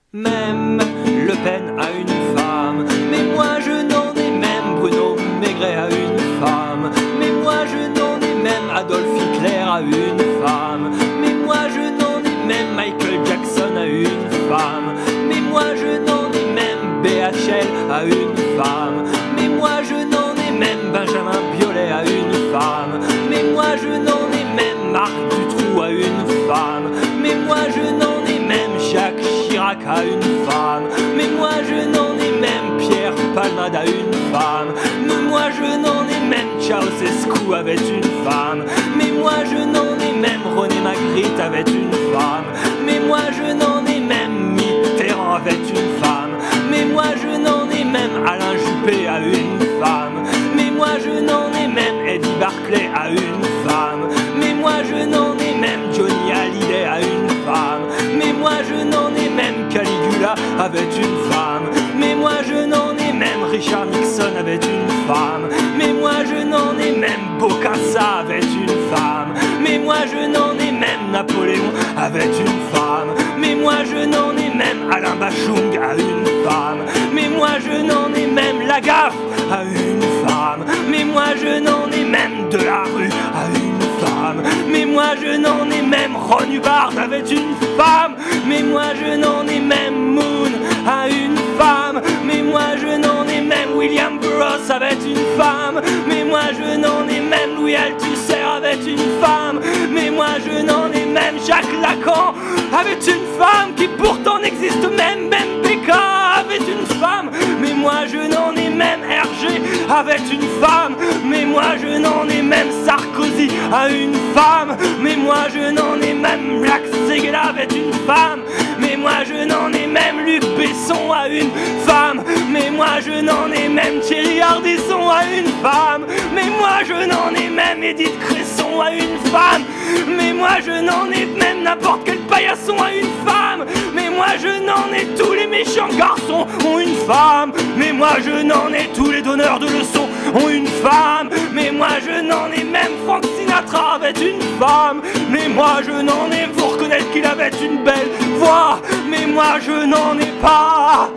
Même Le Pen a une femme, mais moi je n'en ai même. Bruno Maigret a une femme, mais moi je n'en ai même. Adolf Hitler a une femme, mais moi je n'en ai même. Michael Jackson a une femme, mais moi je n'en ai même. BHL a une femme, mais moi je n'en ai même. Benjamin Biolay a une femme, mais moi je n'en ai même. Marc Dutroux a une femme, mais moi je n'en ai même. Jacques Chirac a une femme, mais moi je n'en ai même. Pierre Palmade a une femme, mais moi je n'en ai même. Ceausescu avait une femme, mais moi je n'en ai même. René Magritte avait une femme, mais moi je n'en ai même. Mitterrand avait une femme, mais moi je n'en ai même. Alain Juppé a une femme, mais moi je n'en ai même. Eddie Barclay a une femme, mais moi je n'en ai même. Johnny Hallyday a une femme, mais moi je n'en ai même. Caligula avait une femme, mais moi je n'en ai même. Richard Nixon avait une femme, mais moi je n'en ai même. Bokassa avait une femme, mais moi je n'en ai même. Napoléon avait une femme, mais moi je n'en ai même. Alain Bachung a une femme, mais moi je n'en ai même. Lagaffe a une femme, mais moi je n'en ai même. Delarue a une femme, mais moi je n'en ai même. Ron Hubbard avait une femme, mais moi je n'en ai même. Moon a une femme, mais moi je n'en ai même. William Burroughs avait une femme, mais moi je n'en ai même. Louis Althusser avait une femme, mais moi je n'en ai même. Jacques Lacan avait une femme qui pourtant n'existe même. Ben Bécard avait une femme, mais moi je n'en ai même. Hergé avait une femme, mais moi je n'en ai même. Sarkozy a une femme, mais moi je n'en ai même. Jacques Seguela avait une femme, mais moi je n'en ai même. Luc Besson a une femme, mais moi je n'en ai même. Thierry Ardisson a une femme, mais moi je n'en ai même. Edith Cresson a une femme, mais moi je n'en ai même. N'importe quel paillasson a une femme, mais moi je n'en ai. Tous les méchants garçons ont une femme, mais moi je n'en ai. Tous les donneurs de leçons ont une femme, mais moi je n'en ai même. Frank Sinatra avait une femme, mais moi je n'en ai. Faut reconnaître qu'il avait une belle voix, mais moi je n'en ai pas.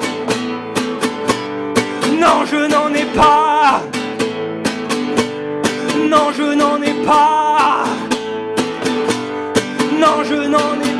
Non, je n'en ai pas. Non, je n'en ai pas. Non, je n'en ai pas.